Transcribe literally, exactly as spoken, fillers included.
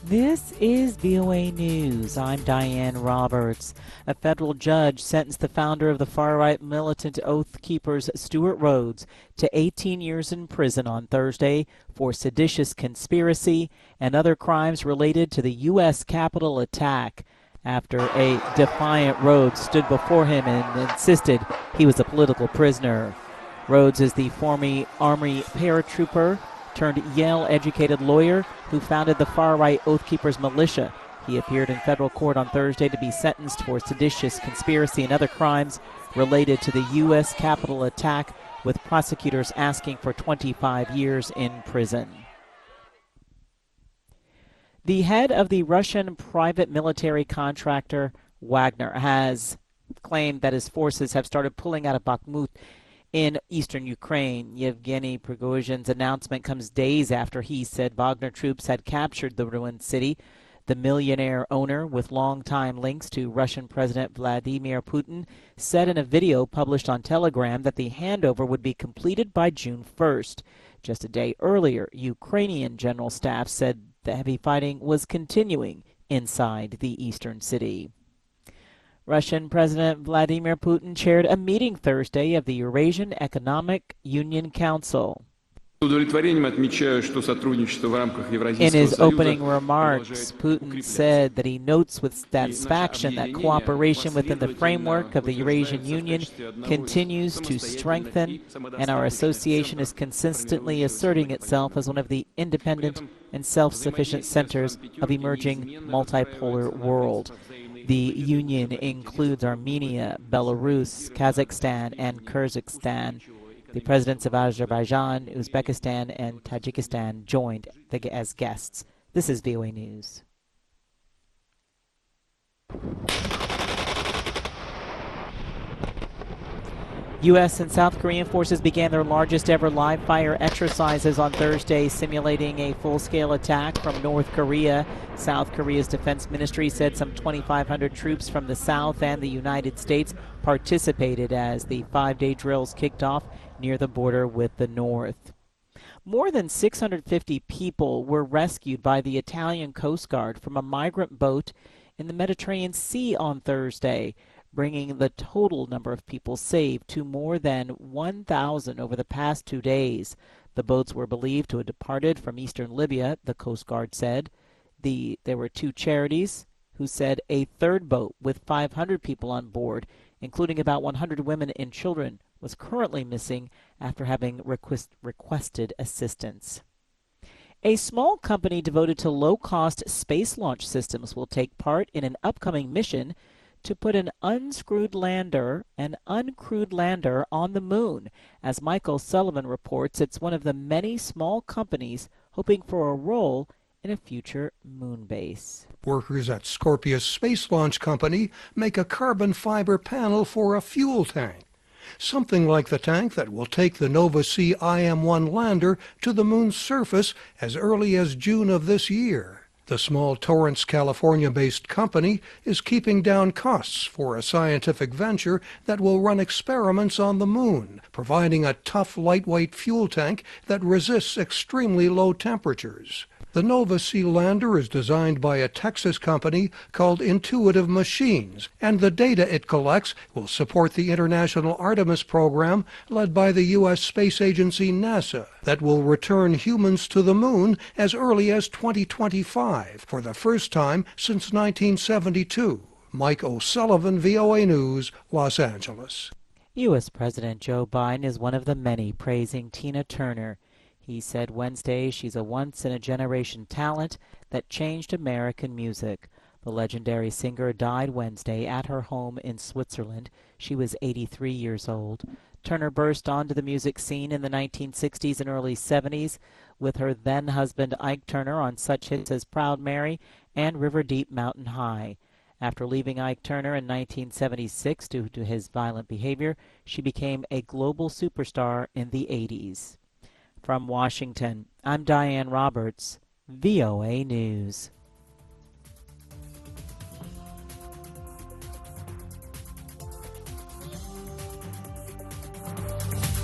This is V O A News. I'm Diane Roberts. A federal judge sentenced the founder of the far-right militant Oath Keepers, Stewart Rhodes, to eighteen years in prison on Thursday for seditious conspiracy and other crimes related to the U S Capitol attack, after a defiant Rhodes stood before him and insisted he was a political prisoner. Rhodes is the former Army paratrooper turned Yale-educated lawyer who founded the far-right Oath Keepers militia. He appeared in federal court on Thursday to be sentenced for seditious conspiracy and other crimes related to the U S Capitol attack, with prosecutors asking for twenty-five years in prison. The head of the Russian private military contractor Wagner has claimed that his forces have started pulling out of Bakhmut in eastern Ukraine. Yevgeny Prigozhin's announcement comes days after he said Wagner troops had captured the ruined city. The millionaire owner, with long-time links to Russian President Vladimir Putin, said in a video published on Telegram that the handover would be completed by June first. Just a day earlier, Ukrainian General Staff said the heavy fighting was continuing inside the eastern city. Russian President Vladimir Putin chaired a meeting Thursday of the Eurasian Economic Union Council. In his opening remarks, Putin said that he notes with satisfaction that cooperation within the framework of the Eurasian Union continues to strengthen, and our association is consistently asserting itself as one of the independent and self-sufficient centers of emerging multipolar world. The union includes Armenia, Belarus, Kazakhstan, and Kyrgyzstan. The presidents of Azerbaijan, Uzbekistan, and Tajikistan joined as guests. This is V O A News. U S and South Korean forces began their largest ever live fire exercises on Thursday, simulating a full-scale attack from North Korea. South Korea's defense ministry said some twenty-five hundred troops from the South and the United States participated as the five-day drills kicked off near the border with the North. More than six hundred fifty people were rescued by the Italian Coast Guard from a migrant boat in the Mediterranean Sea on Thursday, bringing the total number of people saved to more than one thousand over the past two days. The boats were believed to have departed from eastern Libya, the Coast Guard said. The, there were two charities who said a third boat with five hundred people on board, including about one hundred women and children, was currently missing after having request, requested assistance. A small company devoted to low-cost space launch systems will take part in an upcoming mission to put an unscrewed lander, an uncrewed lander on the moon. As Michael Sullivan reports, it's one of the many small companies hoping for a role in a future moon base. Workers at Scorpius Space Launch Company make a carbon fiber panel for a fuel tank, something like the tank that will take the Nova-C I M one lander to the moon's surface as early as June of this year. The small Torrance, California-based company is keeping down costs for a scientific venture that will run experiments on the moon, providing a tough, lightweight fuel tank that resists extremely low temperatures. The Nova-C lander is designed by a Texas company called Intuitive Machines, and the data it collects will support the International Artemis program led by the U S space agency NASA that will return humans to the moon as early as twenty twenty-five for the first time since nineteen seventy-two. Mike O'Sullivan, V O A News, Los Angeles. U S President Joe Biden is one of the many praising Tina Turner. He said Wednesday she's a once-in-a-generation talent that changed American music. The legendary singer died Wednesday at her home in Switzerland. She was eighty-three years old. Turner burst onto the music scene in the nineteen sixties and early seventies with her then-husband Ike Turner on such hits as Proud Mary and River Deep Mountain High. After leaving Ike Turner in nineteen seventy-six due to his violent behavior, she became a global superstar in the eighties. From Washington, I'm Diane Roberts, V O A News.